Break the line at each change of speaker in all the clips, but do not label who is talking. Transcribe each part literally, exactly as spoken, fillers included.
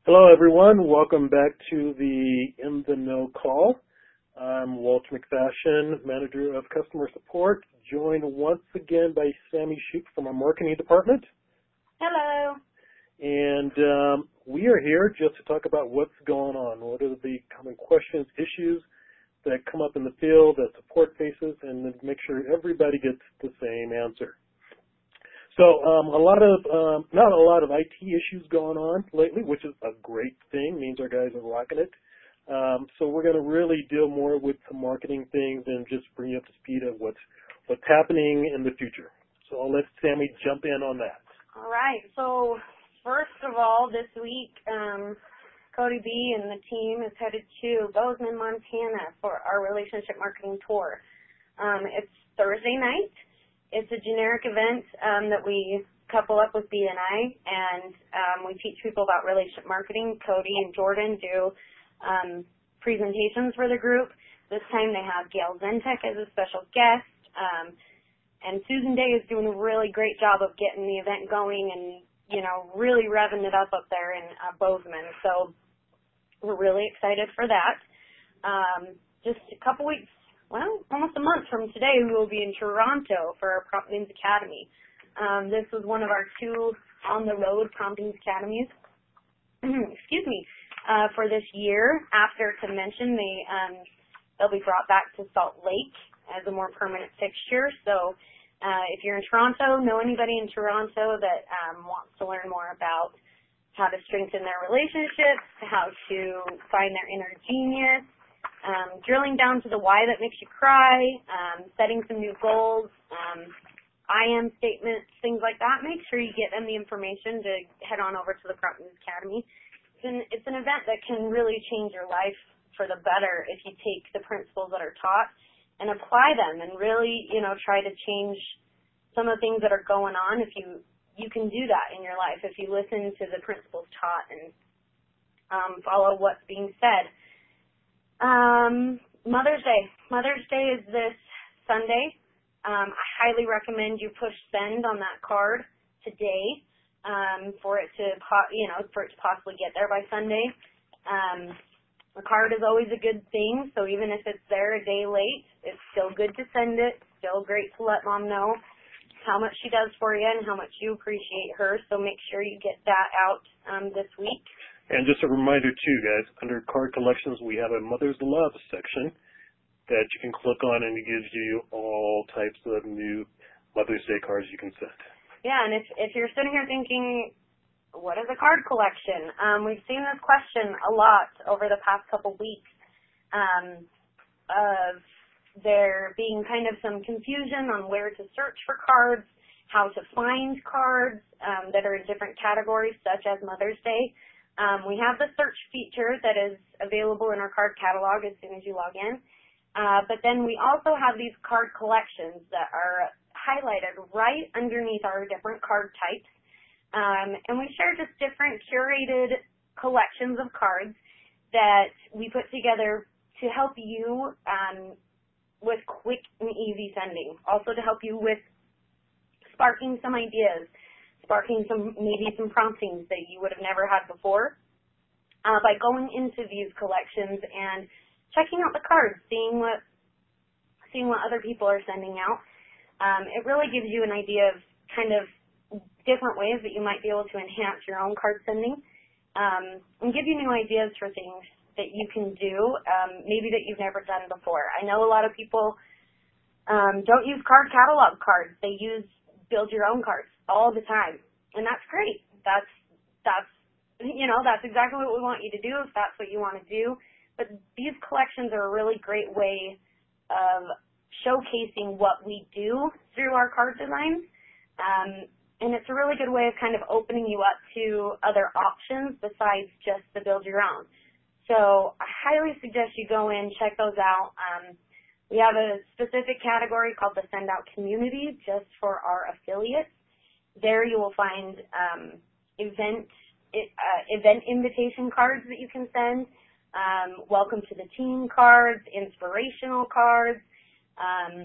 Hello, everyone. Welcome back to the In the Know call. I'm Walter McFashion, Manager of Customer Support, joined once again by Sammy Shoup from our marketing department.
Hello.
And um, we are here just to talk about what's going on. What are the common questions, issues that come up in the field that support faces, and then make sure everybody gets the same answer. So um, a lot of, um, not a lot of I T issues going on lately, which is a great thing, means our guys are rocking it. Um, so we're going to really deal more with some marketing things and just bring you up to speed of what's, what's happening in the future. So I'll let Sammy jump in on that.
All right. So first of all, this week, um, Cody B and the team is headed to Bozeman, Montana for our relationship marketing tour. Um, it's Thursday night. It's a generic event um, that we couple up with B N I, and um, we teach people about relationship marketing. Cody and Jordan do um, presentations for the group. This time they have Gail Zentek as a special guest, um, and Susan Day is doing a really great job of getting the event going and, you know, really revving it up up there in uh, Bozeman. So we're really excited for that. Um, just a couple weeks Well, almost a month from today, we will be in Toronto for our Promptings Academy. Um, this was one of our two on-the-road Promptings Academies, excuse me, uh, for this year. After convention, they, um, they'll be brought back to Salt Lake as a more permanent fixture. So uh, if you're in Toronto, know anybody in Toronto that um, wants to learn more about how to strengthen their relationships, how to find their inner genius, Um, drilling down to the why that makes you cry, um, setting some new goals, um, I am statements, things like that. Make sure you get them the information to head on over to the Promptings Academy. It's an, it's an event that can really change your life for the better if you take the principles that are taught and apply them and really, you know, try to change some of the things that are going on. If you, you can do that in your life if you listen to the principles taught and um, follow what's being said. Um, Mother's Day. Mother's Day is this Sunday. Um, I highly recommend you push send on that card today um, for it to, po- you know, for it to possibly get there by Sunday. Um, a card is always a good thing, so even if it's there a day late, it's still good to send it. Still great to let Mom know how much she does for you and how much you appreciate her. So make sure you get that out um, this week.
And just a reminder, too, guys, under card collections, we have a Mother's Love section that you can click on, and it gives you all types of new Mother's Day cards you can send.
Yeah, and if, if you're sitting here thinking, what is a card collection? Um, we've seen this question a lot over the past couple weeks um, of there being kind of some confusion on where to search for cards, how to find cards um, that are in different categories, such as Mother's Day. Um, we have the search feature that is available in our card catalog as soon as you log in. Uh, but then we also have these card collections that are highlighted right underneath our different card types. Um, and we share just different curated collections of cards that we put together to help you um, with quick and easy sending. Also to help you with sparking some ideas, sparking some, maybe some promptings that you would have never had before uh, by going into these collections and checking out the cards, seeing what, seeing what other people are sending out. Um, it really gives you an idea of kind of different ways that you might be able to enhance your own card sending um, and give you new ideas for things that you can do, um, maybe that you've never done before. I know a lot of people um, don't use card catalog cards. They use build your own cards all the time, and that's great. That's that's you know that's exactly what we want you to do if that's what you want to do. But these collections are a really great way of showcasing what we do through our card designs, um, and it's a really good way of kind of opening you up to other options besides just the build your own. So I highly suggest you go in, check those out. Um, We have a specific category called the Send Out Community just for our affiliates. There you will find um, event uh, event invitation cards that you can send, um, welcome to the team cards, inspirational cards, um,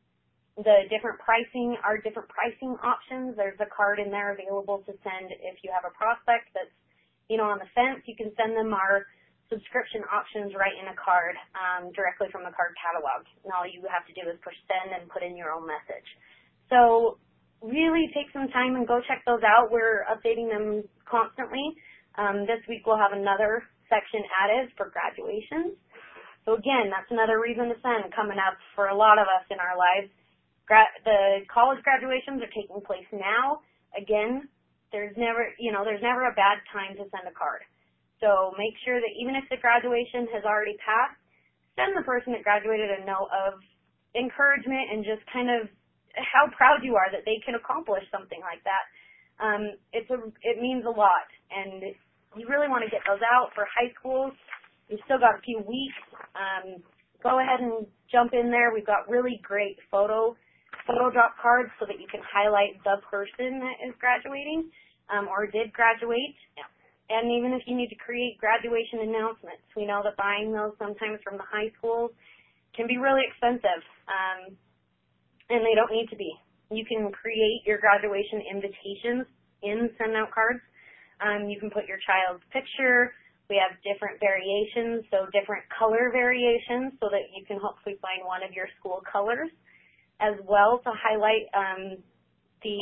the different pricing, our different pricing options. There's a card in there available to send if you have a prospect that's you know, on the fence, you can send them our subscription options right in a card um, directly from the card catalog. And all you have to do is push send and put in your own message. So really take some time and go check those out. We're updating them constantly. Um, this week we'll have another section added for graduations. So again, that's another reason to send coming up for a lot of us in our lives. Gra- the college graduations are taking place now. Again, there's never, you know, there's never a bad time to send a card. So make sure that even if the graduation has already passed, send the person that graduated a note of encouragement and just kind of how proud you are that they can accomplish something like that. Um, it's a, it means a lot, and you really want to get those out for high schools. We've still got a few weeks. Um, go ahead and jump in there. We've got really great photo photo drop cards so that you can highlight the person that is graduating um, or did graduate. And even if you need to create graduation announcements, we know that buying those sometimes from the high schools can be really expensive, um, and they don't need to be. You can create your graduation invitations in send-out cards. Um, you can put your child's picture. We have different variations, so different color variations so that you can hopefully find one of your school colors as well to highlight um, the,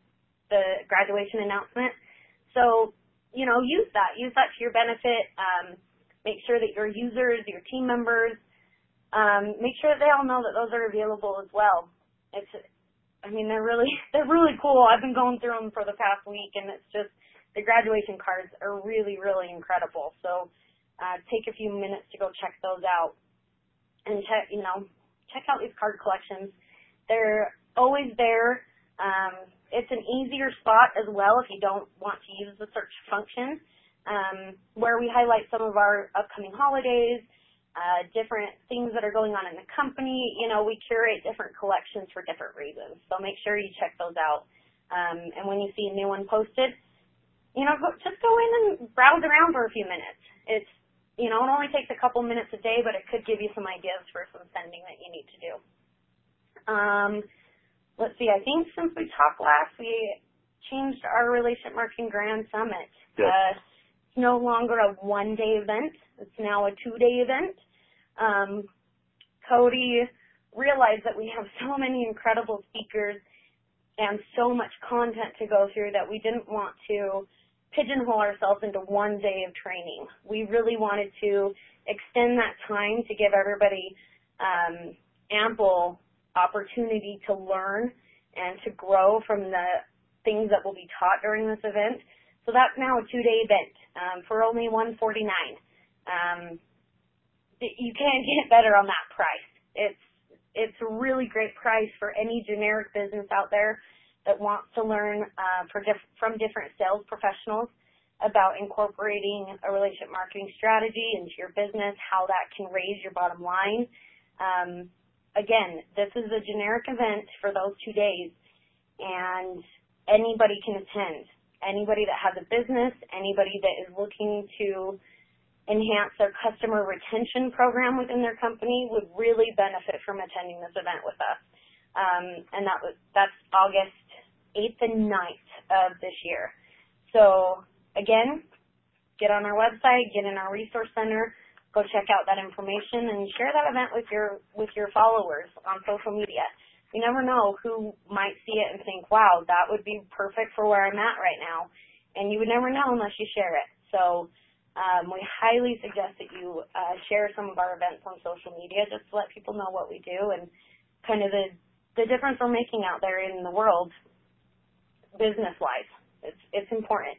the graduation announcement. So you know, use that. Use that to your benefit. Um, make sure that your users, your team members, um, make sure that they all know that those are available as well. It's, I mean, they're really, they're really cool. I've been going through them for the past week, and it's just, the graduation cards are really, really incredible. So uh, take a few minutes to go check those out and check, you know, check out these card collections. They're always there. Um, it's an easier spot as well if you don't want to use the search function, um, where we highlight some of our upcoming holidays, uh, different things that are going on in the company. You know, we curate different collections for different reasons. So make sure you check those out. Um, and when you see a new one posted, you know, just go in and browse around for a few minutes. It's, you know, it only takes a couple minutes a day, but it could give you some ideas for some sending that you need to do. Um, Let's see, I think since we talked last, we changed our Relationship Marketing Grand Summit.
Yes.
Uh, it's no longer a one-day event. It's now a two-day event. Um, Cody realized that we have so many incredible speakers and so much content to go through that we didn't want to pigeonhole ourselves into one day of training. We really wanted to extend that time to give everybody um, ample opportunity to learn and to grow from the things that will be taught during this event. So that's now a two-day event um, for only one hundred forty-nine dollars. Um, you can't get better on that price. It's it's a really great price for any generic business out there that wants to learn uh, for diff- from different sales professionals about incorporating a relationship marketing strategy into your business, how that can raise your bottom line. Um, Again, this is a generic event for those two days, and anybody can attend. Anybody that has a business, anybody that is looking to enhance their customer retention program within their company would really benefit from attending this event with us. Um, and that was, that's August eighth and ninth of this year. So, again, get on our website, get in our resource center, go check out that information and share that event with your with your followers on social media. You never know who might see it and think, wow, that would be perfect for where I'm at right now. And you would never know unless you share it. So um, we highly suggest that you uh, share some of our events on social media just to let people know what we do and kind of the, the difference we're making out there in the world business-wise. It's, it's important.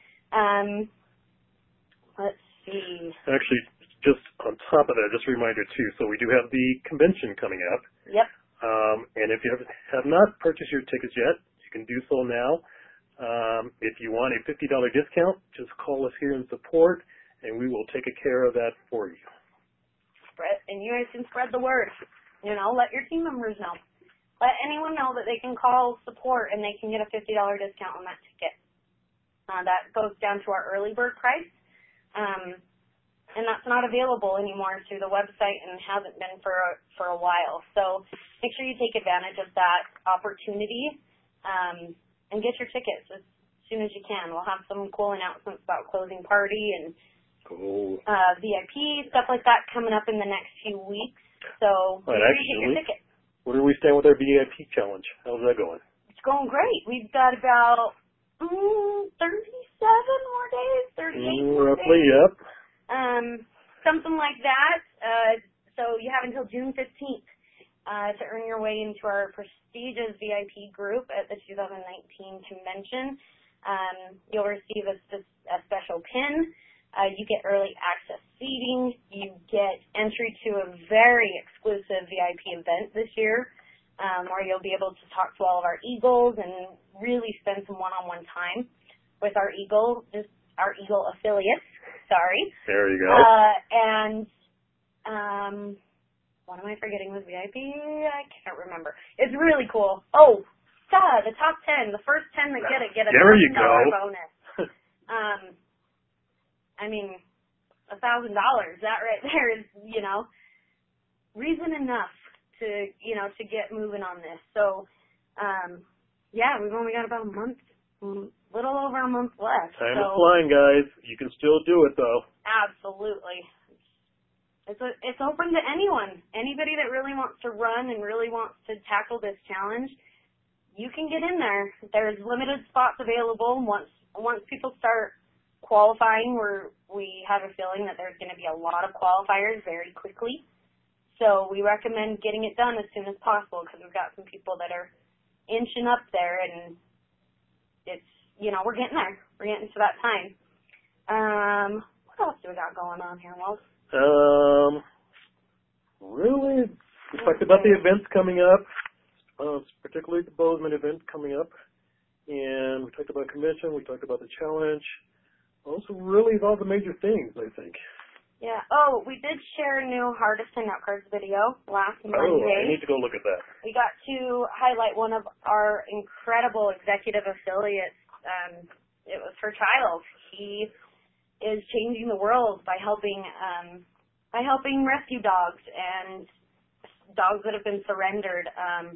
Um, let's see.
Actually, just on top of that, just a reminder too, so we do have the convention coming up.
Yep.
Um, and if you have, have not purchased your tickets yet, you can do so now. Um, if you want a fifty dollars discount, just call us here in support, and we will take care of that for you.
Spread, and you guys can spread the word. You know, let your team members know. Let anyone know that they can call support and they can get a fifty dollars discount on that ticket. Uh, that goes down to our early bird price. Um, And that's not available anymore through the website and hasn't been for a, for a while. So make sure you take advantage of that opportunity um, and get your tickets as soon as you can. We'll have some cool announcements about closing party and
cool.
uh, V I P, stuff like that coming up in the next few weeks. So
right,
make sure you get your ticket.
Where do we stand with our V I P challenge? How's that going?
It's going great. We've got about mm, thirty-seven more days, thirty-eight
mm,
more
roughly,
days.
Yep.
Um, something like that. Uh, so you have until June fifteenth uh, to earn your way into our prestigious V I P group at the two thousand nineteen convention. Um, you'll receive a, a special pin. Uh, you get early access seating. You get entry to a very exclusive V I P event this year um, where you'll be able to talk to all of our Eagles and really spend some one-on-one time with our Eagle, just our Eagle affiliates. Sorry.
There you go.
Uh, and um, what am I forgetting with V I P? I can't remember. It's really cool. Oh, duh, the top ten. The first ten that get it get a
there you
thousand dollar
go.
bonus. um, I mean, a thousand dollars. That right there is, you know, reason enough to, you know, to get moving on this. So, um, yeah, we've only got about a month, a little over a month left.
Time
so,
is flying, guys. You can still do it, though.
Absolutely. It's a, it's open to anyone. Anybody that really wants to run and really wants to tackle this challenge, you can get in there. There's limited spots available. Once once people start qualifying, where we have a feeling that there's going to be a lot of qualifiers very quickly. So we recommend getting it done as soon as possible because we've got some people that are inching up there, and it's, you know, we're getting there. We're getting to that time. Um, what else do we got going on here, Walt?
Um, really, we talked about the events coming up, uh, particularly the Bozeman event coming up, and we talked about convention, we talked about the challenge. Also, really all the major things, I think.
Yeah. Oh, we did share a new Hard to Send Out Cards video last Monday.
Oh, I need to go look at that.
We got to highlight one of our incredible executive affiliates. Um, it was her child. He is changing the world by helping um, by helping rescue dogs and dogs that have been surrendered um,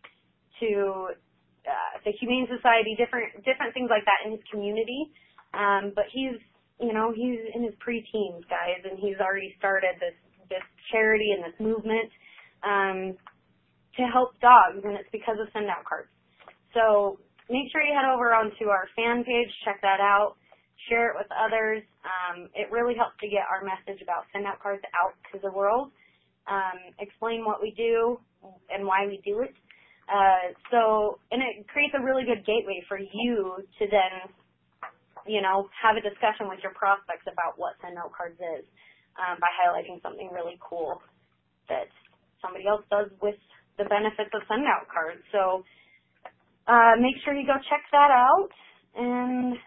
to uh, the Humane Society, different different things like that in his community. Um, but he's, you know, he's in his preteens, guys, and he's already started this, this charity and this movement um, to help dogs, and it's because of send-out cards. So make sure you head over onto our fan page, check that out, share it with others. Um, it really helps to get our message about send-out cards out to the world, um, explain what we do and why we do it. Uh, so, and it creates a really good gateway for you to then, you know, have a discussion with your prospects about what send-out cards is um, by highlighting something really cool that somebody else does with the benefits of send-out cards. So uh, make sure you go check that out. And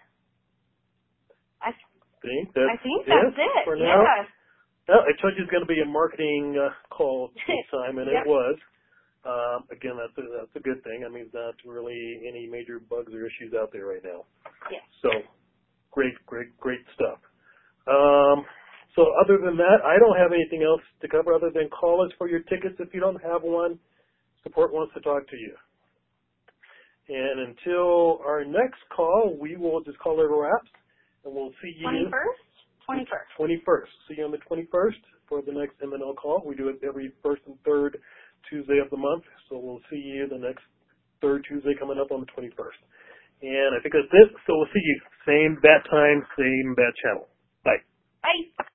I
think that's,
I think that's
it.
it.
For
yeah.
now. Well, I told you it's going to be a marketing uh, call this time, and
yep.
it was. Um, again, that's a, that's a good thing. I mean, there's not really any major bugs or issues out there right now.
Yeah.
So. Great, great, great stuff. Um, so other than that, I don't have anything else to cover other than call us for your tickets if you don't have one. Support wants to talk to you. And until our next call, we will just call it a wrap, and we'll see you.
twenty-first? twenty-first.
twenty-first. See you on the twenty-first for the next M N L call. We do it every first and third Tuesday of the month, so we'll see you the next third Tuesday coming up on the twenty-first. And I think that's it. So we'll see you. Same bat time, same bat channel. Bye.
Bye.